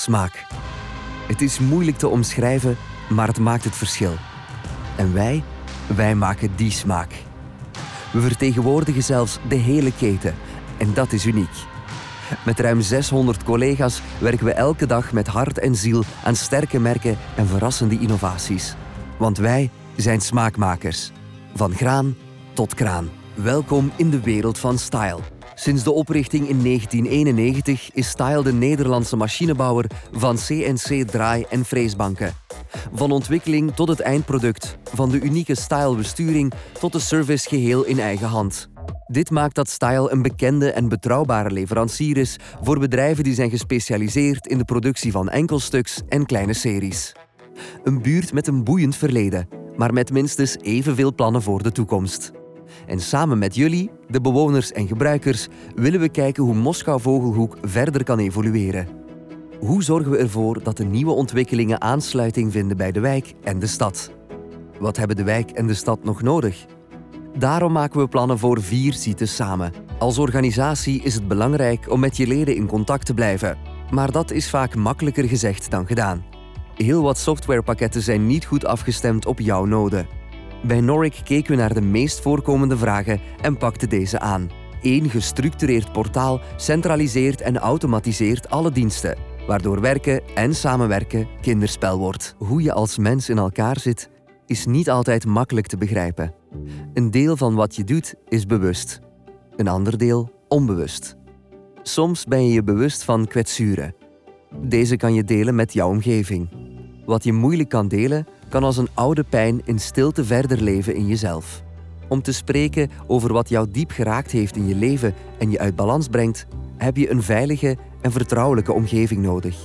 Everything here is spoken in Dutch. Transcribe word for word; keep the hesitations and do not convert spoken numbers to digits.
Smaak. Het is moeilijk te omschrijven, maar het maakt het verschil. En wij, wij maken die smaak. We vertegenwoordigen zelfs de hele keten. En dat is uniek. Met ruim zeshonderd collega's werken we elke dag met hart en ziel aan sterke merken en verrassende innovaties. Want wij zijn smaakmakers. Van graan tot kraan. Welkom in de wereld van Style. Sinds de oprichting in negentien eenennegentig is Style de Nederlandse machinebouwer van C N C draai- en freesbanken. Van ontwikkeling tot het eindproduct, van de unieke Style-besturing tot de service geheel in eigen hand. Dit maakt dat Style een bekende en betrouwbare leverancier is voor bedrijven die zijn gespecialiseerd in de productie van enkelstuks en kleine series. Een buurt met een boeiend verleden, maar met minstens evenveel plannen voor de toekomst. En samen met jullie, de bewoners en gebruikers, willen we kijken hoe Moskou-Vogelhoek verder kan evolueren. Hoe zorgen we ervoor dat de nieuwe ontwikkelingen aansluiting vinden bij de wijk en de stad? Wat hebben de wijk en de stad nog nodig? Daarom maken we plannen voor vier sites samen. Als organisatie is het belangrijk om met je leden in contact te blijven. Maar dat is vaak makkelijker gezegd dan gedaan. Heel wat softwarepakketten zijn niet goed afgestemd op jouw noden. Bij Noric keken we naar de meest voorkomende vragen en pakten deze aan. Eén gestructureerd portaal centraliseert en automatiseert alle diensten, waardoor werken en samenwerken kinderspel wordt. Hoe je als mens in elkaar zit, is niet altijd makkelijk te begrijpen. Een deel van wat je doet is bewust, een ander deel onbewust. Soms ben je je bewust van kwetsuren. Deze kan je delen met jouw omgeving. Wat je moeilijk kan delen, kan als een oude pijn in stilte verder leven in jezelf. Om te spreken over wat jou diep geraakt heeft in je leven en je uit balans brengt, heb je een veilige en vertrouwelijke omgeving nodig.